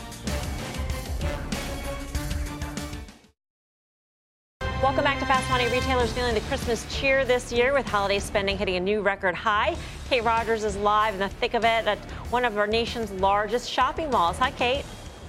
Welcome back to Fast Money. Retailers feeling the Christmas cheer this year with holiday spending hitting a new record high. Kate Rogers is live in the thick of it at one of our nation's largest shopping malls. Hi, Kate.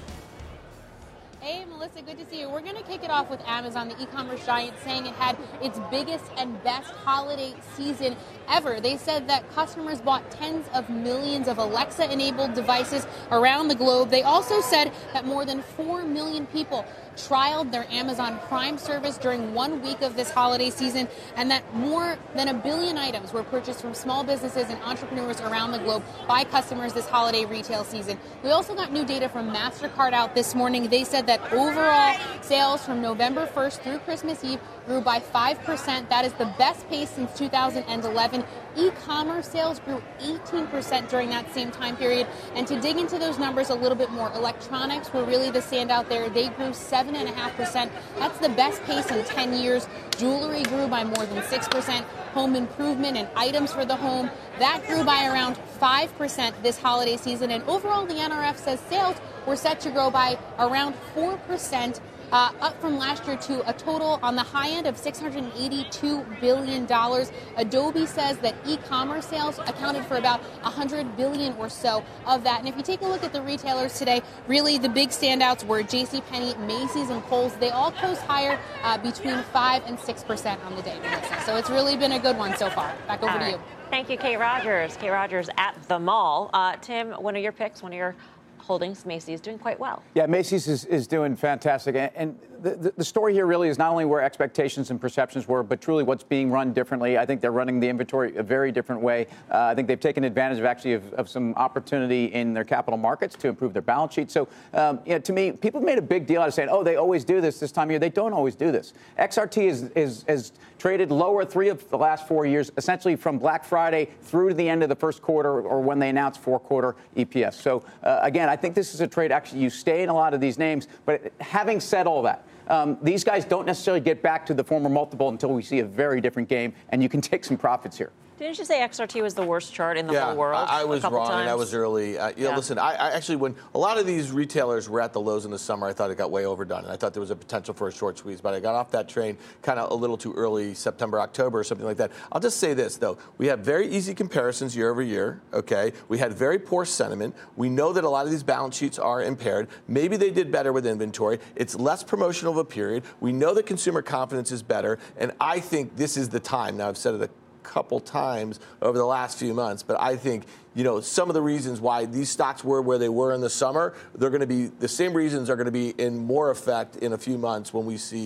Hey, Melissa, good to see you. We're going to kick it off with Amazon, the e-commerce giant, saying it had its biggest and best holiday season ever. They said that customers bought tens of millions of Alexa-enabled devices around the globe. They also said that more than four million people trialed their Amazon Prime service during one week of this holiday season, and that more than a billion items were purchased from small businesses and entrepreneurs around the globe by customers this holiday retail season. We also got new data from MasterCard out this morning. They said that overall sales from November first through Christmas Eve grew by five percent. That is the best pace since two thousand eleven. E-commerce sales grew eighteen percent during that same time period. And to dig into those numbers a little bit more, electronics were really the standout there. They grew seven point five percent. That's the best pace in ten years. Jewelry grew by more than six percent. Home improvement and items for the home, that grew by around five percent this holiday season. And overall, the N R F says sales were set to grow by around four percent. Uh, up from last year to a total on the high end of six hundred eighty-two billion dollars. Adobe says that e-commerce sales accounted for about one hundred billion dollars or so of that. And if you take a look at the retailers today, really the big standouts were JCPenney, Macy's, and Kohl's. They all closed higher uh, between five and six percent on the day, Melissa. So it's really been a good one so far. Back over all to right. you. Thank you, Kate Rogers. Kate Rogers at the mall. Uh, Tim, one of your picks, one of your holdings, Macy's, doing quite well. Yeah, Macy's is, is doing fantastic. And, and the, the story here really is not only where expectations and perceptions were, but truly what's being run differently. I think they're running the inventory a very different way. Uh, I think they've taken advantage of actually of, of some opportunity in their capital markets to improve their balance sheet. So, um, you know, to me, people have made a big deal out of saying, oh, they always do this this time of year. They don't always do this. X R T is, is, is traded lower three of the last four years, essentially from Black Friday through to the end of the first quarter or when they announce fourth quarter E P S. So, uh, again, I think this is a trade. Actually, you stay in a lot of these names. But having said all that, Um, these guys don't necessarily get back to the former multiple until we see a very different game, and you can take some profits here. Didn't you say X R T was the worst chart in the yeah, whole world? I, I was wrong, times? and I was early. Uh, you know, yeah. listen, I, I actually, when a lot of these retailers were at the lows in the summer, I thought it got way overdone, and I thought there was a potential for a short squeeze, but I got off that train kind of a little too early, September, October, or something like that. I'll just say this, though. We have very easy comparisons year over year, okay? We had very poor sentiment. We know that a lot of these balance sheets are impaired. Maybe they did better with inventory. It's less promotional of a period. We know that consumer confidence is better, and I think this is the time. Now, I've said it a couple times over the last few months, but I think, you know, some of the reasons why these stocks were where they were in the summer, they're going to be, the same reasons are going to be in more effect in a few months when we see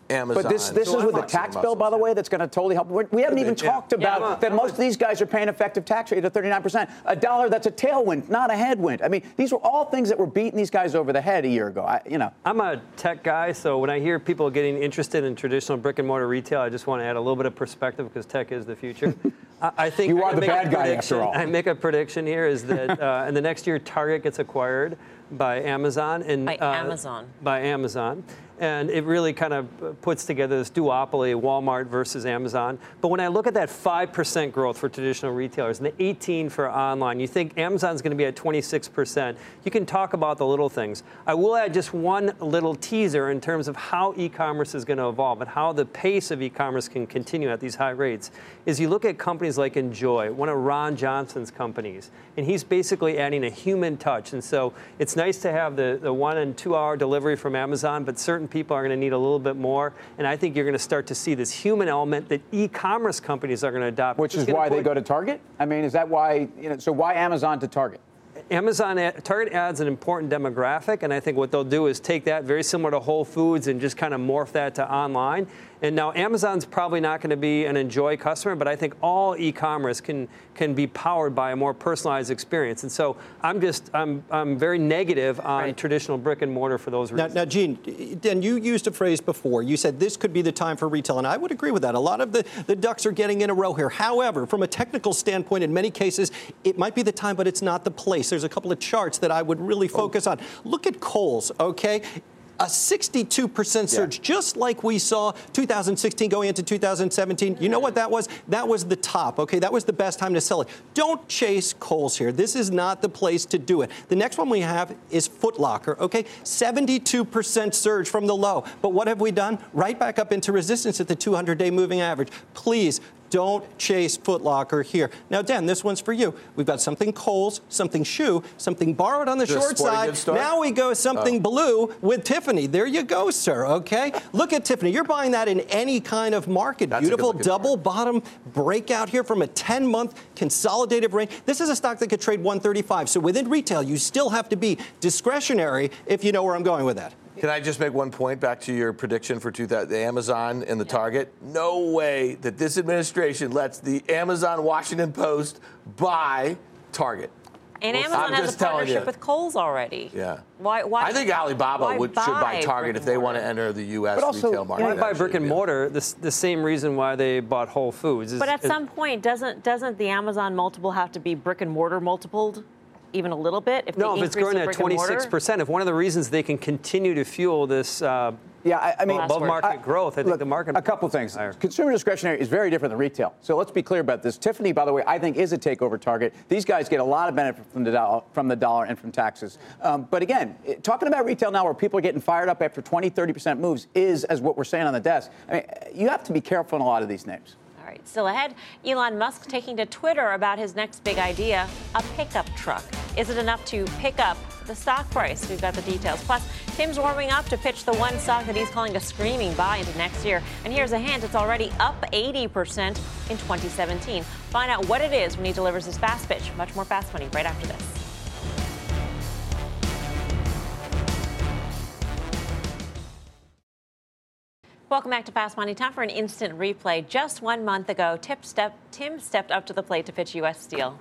Amazon. But this, this so is with the tax bill, by the way, that's going to totally help. We're, we haven't even yeah. talked about yeah, that most of these guys are paying effective tax rate of thirty-nine percent. A dollar, that's a tailwind, not a headwind. I mean, these were all things that were beating these guys over the head a year ago. I, you know, I'm a tech guy, so when I hear people getting interested in traditional brick and mortar retail, I just want to add a little bit of perspective because tech is the future. I, I think you are the bad guy after all. I make a prediction here is that uh, in the next year, Target gets acquired by Amazon and by uh, Amazon. By Amazon. And it really kind of puts together this duopoly, Walmart versus Amazon. But when I look at that five percent growth for traditional retailers and the eighteen for online, you think Amazon's going to be at twenty-six percent. You can talk about the little things. I will add just one little teaser in terms of how e-commerce is going to evolve and how the pace of e-commerce can continue at these high rates. Is you look at companies like Enjoy, one of Ron Johnson's companies, and he's basically adding a human touch. And so it's nice to have the, the one and two hour delivery from Amazon, but certain people are going to need a little bit more. And I think you're going to start to see this human element that e-commerce companies are going to adopt. Which is why they go to Target? I mean, is that why, you know, so why Amazon to Target? Amazon, Target adds an important demographic, and I think what they'll do is take that, very similar to Whole Foods, and just kind of morph that to online. And now Amazon's probably not going to be an Enjoy customer, but I think all e-commerce can can be powered by a more personalized experience. And so I'm just I'm I'm very negative on right. traditional brick and mortar for those reasons. Now, now, Gene, Dan, you used a phrase before. You said this could be the time for retail, and I would agree with that. A lot of the, the ducks are getting in a row here. However, from a technical standpoint, in many cases, it might be the time, but it's not the place. There's a couple of charts that I would really focus on. Look at Kohl's, okay? A sixty-two percent surge, yeah. just like we saw two thousand sixteen going into two thousand seventeen. You know what that was? That was the top, okay? That was the best time to sell it. Don't chase Kohl's here. This is not the place to do it. The next one we have is Foot Locker, okay? seventy-two percent surge from the low. But what have we done? Right back up into resistance at the two hundred day moving average. Please, don't chase Foot Locker here. Now, Dan, this one's for you. We've got something Kohl's, something shoe, something borrowed on the Just short side. Now we go something oh. blue with Tiffany. There you go, sir, okay? Look at Tiffany. You're buying that in any kind of market. That's beautiful double bottom breakout here from a ten-month consolidative range. This is a stock that could trade one thirty-five. So within retail, you still have to be discretionary if you know where I'm going with that. Can I just make one point back to your prediction for two thousand, the Amazon and the yeah. Target? No way that this administration lets the Amazon Washington Post buy Target. And well, Amazon I'm has a partnership with Kohl's already. Yeah. Why? Why? I think Alibaba why would, buy should buy Target if they want to enter the U S also, retail market. Why buy brick and mortar? The, the same reason why they bought Whole Foods. Is, but at is, some point, doesn't doesn't the Amazon multiple have to be brick and mortar multipled? Even a little bit? If no, if it's growing at twenty-six percent, if one of the reasons they can continue to fuel this uh, yeah, I, I mean, above market I, growth, I look, think the market... A couple things. Higher. Consumer discretionary is very different than retail. So let's be clear about this. Tiffany, by the way, I think is a takeover target. These guys get a lot of benefit from the dollar, from the dollar and from taxes. Um, but again, talking about retail now where people are getting fired up after twenty, thirty percent moves is, as what we're saying on the desk. I mean, you have to be careful in a lot of these names. All right, still ahead, Elon Musk taking to Twitter about his next big idea, a pickup truck. Is it enough to pick up the stock price? We've got the details. Plus, Tim's warming up to pitch the one stock that he's calling a screaming buy into next year. And here's a hint, it's already up eighty percent in twenty seventeen. Find out what it is when he delivers his fast pitch. Much more Fast Money right after this. Welcome back to Fast Money. Time for an instant replay. Just one month ago, Tip step, Tim stepped up to the plate to pitch U S Steel.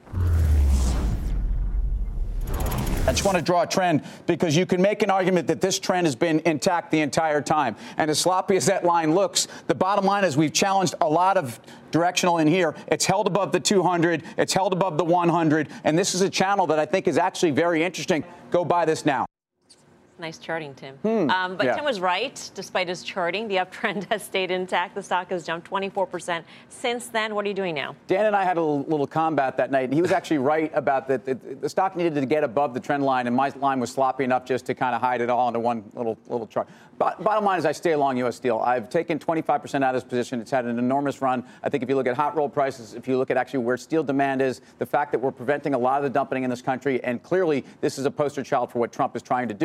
I just want to draw a trend because you can make an argument that this trend has been intact the entire time. And as sloppy as that line looks, the bottom line is we've challenged a lot of directional in here. It's held above the two hundred. It's held above the one hundred. And this is a channel that I think is actually very interesting. Go buy this now. Nice charting, Tim. Hmm. Um, but yeah. Tim was right. Despite his charting, the uptrend has stayed intact. The stock has jumped twenty-four percent since then. What are you doing now? Dan and I had a little, little combat that night, and he was actually right about that. The, the stock needed to get above the trend line, and my line was sloppy enough just to kind of hide it all into one little little chart. But bottom line is I stay along U S Steel. I've taken twenty-five percent out of this position. It's had an enormous run. I think if you look at hot roll prices, if you look at actually where steel demand is, the fact that we're preventing a lot of the dumping in this country, and clearly this is a poster child for what Trump is trying to do. But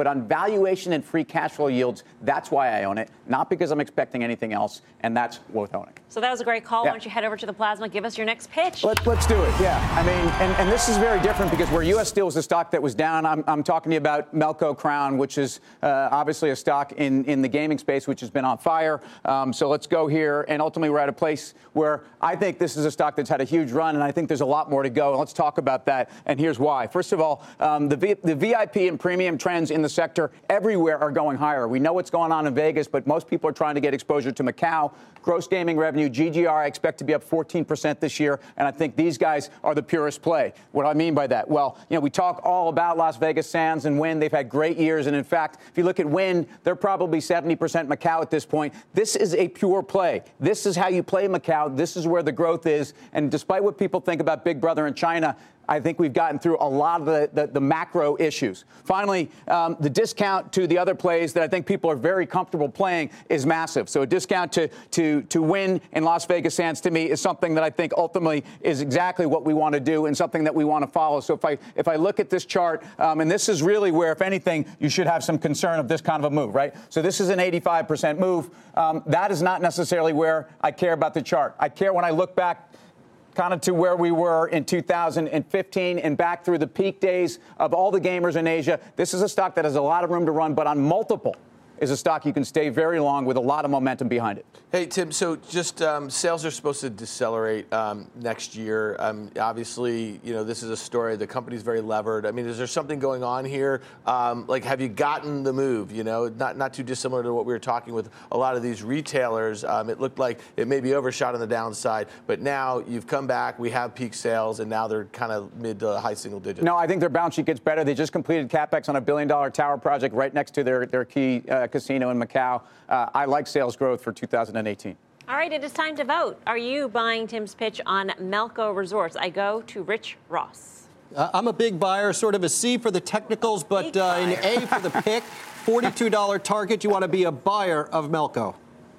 on valuation and free cash flow yields, that's why I own it, not because I'm expecting anything else, and that's worth owning. So that was a great call. Yeah. Why don't you head over to the Plasma, give us your next pitch. Let's, let's do it, yeah. I mean, and, and this is very different because where U S Steel was a stock that was down, I'm, I'm talking to you about Melco Crown, which is uh, obviously a stock in, in the gaming space, which has been on fire. Um, so let's go here, and ultimately we're at a place where I think this is a stock that's had a huge run, and I think there's a lot more to go. And let's talk about that, and here's why. First of all, um, the, v, the V I P and premium trends in the sector everywhere are going higher. We know what's going on in Vegas, but most people are trying to get exposure to Macau. Gross gaming revenue, G G R, I expect to be up fourteen percent this year, and I think these guys are the purest play. What do I mean by that? Well, you know, we talk all about Las Vegas Sands and Wynn. They've had great years, and in fact, if you look at Wynn, they're probably seventy percent Macau at this point. This is a pure play. This is how you play Macau. This is where the growth is, and despite what people think about Big Brother in China, I think we've gotten through a lot of the, the, the macro issues. Finally, um, the discount to the other plays that I think people are very comfortable playing is massive. So a discount to, to, to Wynn in Las Vegas Sands, to me, is something that I think ultimately is exactly what we want to do and something that we want to follow. So if I if I look at this chart, um, and this is really where, if anything, you should have some concern of this kind of a move, right? So this is an eighty-five percent move. Um, that is not necessarily where I care about the chart. I care when I look back kind of to where we were in two thousand fifteen and back through the peak days of all the gamers in Asia. This is a stock that has a lot of room to run, but on multiple is a stock you can stay very long with a lot of momentum behind it. Hey, Tim, so just um, sales are supposed to decelerate um, next year. Um, obviously, you know, this is a story. The company's very levered. I mean, is there something going on here? Um, like, have you gotten the move? You know, not not too dissimilar to what we were talking with a lot of these retailers. Um, it looked like it may be overshot on the downside, but now you've come back. We have peak sales, and now they're kind of mid to high single digits. No, I think their balance sheet gets better. They just completed CapEx on a billion-dollar tower project right next to their, their key uh, casino in Macau. Uh, I like sales growth for two thousand eighteen. All right, it is time to vote. Are you buying Tim's pitch on Melco Resorts? I go to Rich Ross. Uh, I'm a big buyer, sort of a C for the technicals, but uh, an A for the pick. forty-two dollars target. You want to be a buyer of Melco.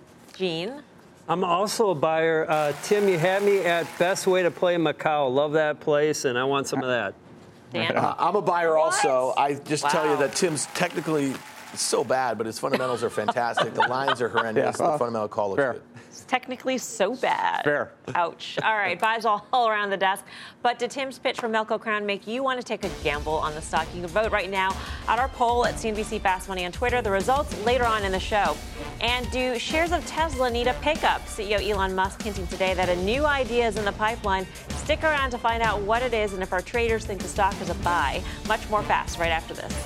Gene? I'm also a buyer. Uh, Tim, you had me at best way to play Macau. Love that place, and I want some of that. Dan? Uh, I'm a buyer What? also. I just Wow. tell you that Tim's technically it's so bad, but his fundamentals are fantastic. The lines are horrendous. Yeah. The fundamental call looks Fair. good. It's technically so bad. Fair. Ouch. All right, buys all, all around the desk. But did Tim's pitch for Melco Crown make you want to take a gamble on the stock? You can vote right now at our poll at C N B C Fast Money on Twitter. The results later on in the show. And do shares of Tesla need a pickup? C E O Elon Musk hinting today that a new idea is in the pipeline. Stick around to find out what it is and if our traders think the stock is a buy. Much more fast right after this.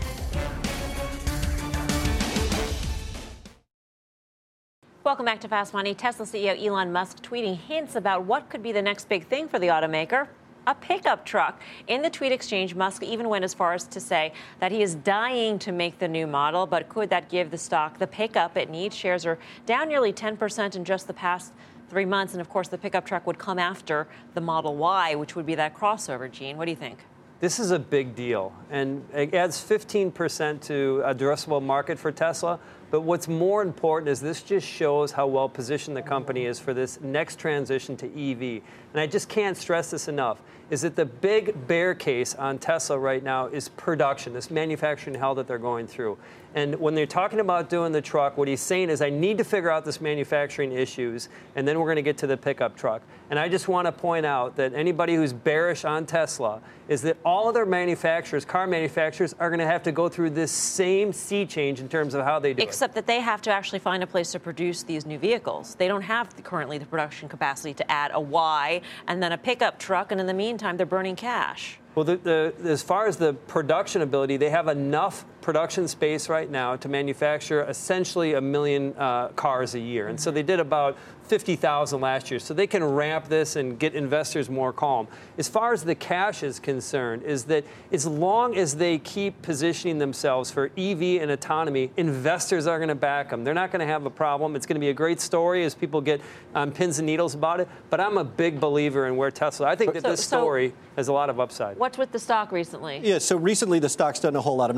Welcome back to Fast Money. Tesla C E O Elon Musk tweeting hints about what could be the next big thing for the automaker. A pickup truck. In the tweet exchange, Musk even went as far as to say that he is dying to make the new model, but could that give the stock the pickup it needs? Shares are down nearly ten percent in just the past three months. And of course, the pickup truck would come after the Model Y, which would be that crossover. Gene, what do you think? This is a big deal, and it adds fifteen percent to addressable market for Tesla. But what's more important is this just shows how well positioned the company is for this next transition to E V. And I just can't stress this enough, is that the big bear case on Tesla right now is production, this manufacturing hell that they're going through. And when they're talking about doing the truck, what he's saying is, I need to figure out this manufacturing issues, and then we're going to get to the pickup truck. And I just want to point out that anybody who's bearish on Tesla is that all other manufacturers, car manufacturers, are going to have to go through this same sea change in terms of how they do it. Except that they have to actually find a place to produce these new vehicles. They don't have the, currently the production capacity to add a Y and then a pickup truck, and in the meantime, they're burning cash. Well, the, the, as far as the production ability, they have enough production space right now to manufacture essentially a million uh, cars a year. And so they did about fifty thousand last year. So they can ramp this and get investors more calm. As far as the cash is concerned, is that as long as they keep positioning themselves for E V and autonomy, investors are going to back them. They're not going to have a problem. It's going to be a great story as people get on pins and needles about it. But I'm a big believer in where Tesla, I think that So- this story so has a lot of upside. What's with the stock recently? Yeah, so recently the stock's done a whole lot of nothing.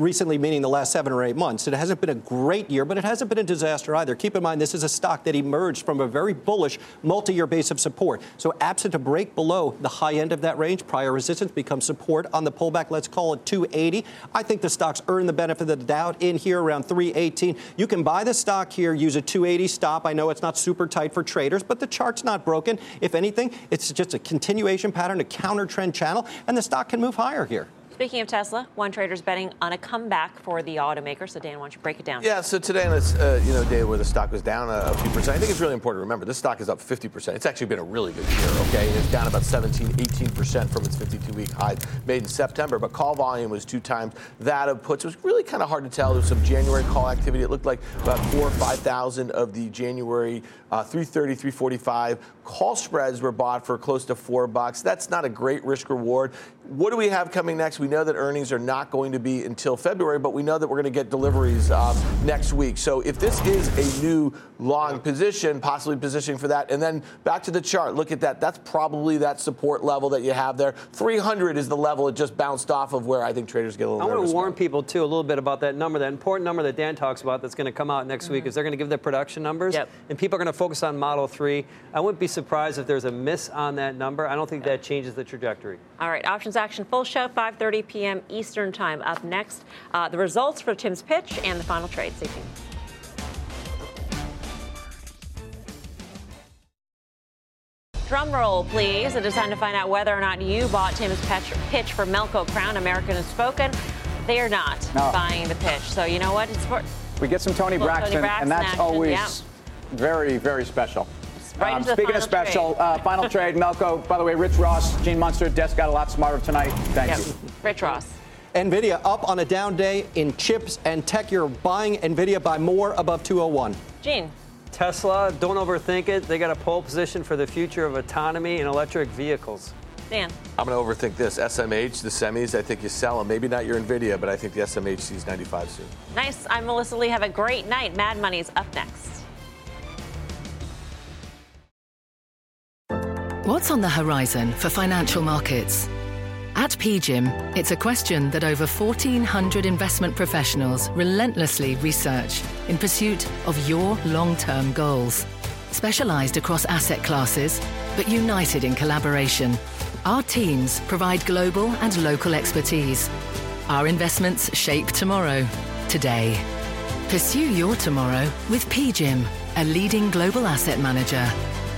recently meaning the last seven or eight months. It hasn't been a great year, but it hasn't been a disaster either. Keep in mind, this is a stock that emerged from a very bullish multi-year base of support. So absent a break below the high end of that range, prior resistance becomes support on the pullback. Let's call it two eighty. I think the stock's earned the benefit of the doubt in here around three eighteen. You can buy the stock here, use a two eighty stop. I know it's not super tight for traders, but the chart's not broken. If anything, it's just a continuation pattern, a counter trend channel, and the stock can move higher here. Speaking of Tesla, one trader's betting on a comeback for the automaker. So, Dan, why don't you break it down? Yeah, so today on this uh, you know, day where the stock was down a, a few percent, I think it's really important to remember this stock is up fifty percent. It's actually been a really good year, okay? It's down about seventeen, eighteen percent from its fifty-two-week high made in September, but call volume was two times that of puts. It was really kind of hard to tell. There was some January call activity. It looked like about four or five thousand of the January uh, three thirty, three forty-five call spreads were bought for close to four bucks. That's not a great risk reward. What do we have coming next? We know that earnings are not going to be until February, but we know that we're going to get deliveries um, next week. So if this is a new long position, possibly positioning for that, and then back to the chart, look at that. That's probably that support level that you have there. three hundred is the level it just bounced off of where I think traders get a little I nervous. want to warn about. people, too, a little bit about that number, that important number that Dan talks about that's going to come out next mm-hmm. week is they're going to give their production numbers, yep. and people are going to focus on Model three. I wouldn't be surprised if there's a miss on that number. I don't think that changes the trajectory. All right, Options Action full show, five thirty p.m. Eastern Time. Up next, uh, the results for Tim's pitch and the final trade. Stay tuned. Drum roll, please. It is time to find out whether or not you bought Tim's pitch for Melco Crown. American has spoken. They are not no. buying the pitch. So you know what? It's for we get some Tony Braxton, Tony Braxton, and that's action. always yeah. very, very special. Right um, into the speaking final of special, trade. Uh, final trade, Melco. By the way, Rich Ross, Gene Munster, Desk got a lot smarter tonight. Thank yep. you. Rich Ross. NVIDIA up on a down day in chips and tech. You're buying NVIDIA by more above two oh one. Gene. Tesla, don't overthink it. They got a pole position for the future of autonomy and electric vehicles. Dan. I'm going to overthink this. S M H, the semis, I think you sell them. Maybe not your NVIDIA, but I think the S M H sees ninety-five soon. Nice. I'm Melissa Lee. Have a great night. Mad Money's up next. What's on the horizon for financial markets? At P G I M, it's a question that over fourteen hundred investment professionals relentlessly research in pursuit of your long-term goals. Specialized across asset classes, but united in collaboration, our teams provide global and local expertise. Our investments shape tomorrow, today. Pursue your tomorrow with P G I M, a leading global asset manager.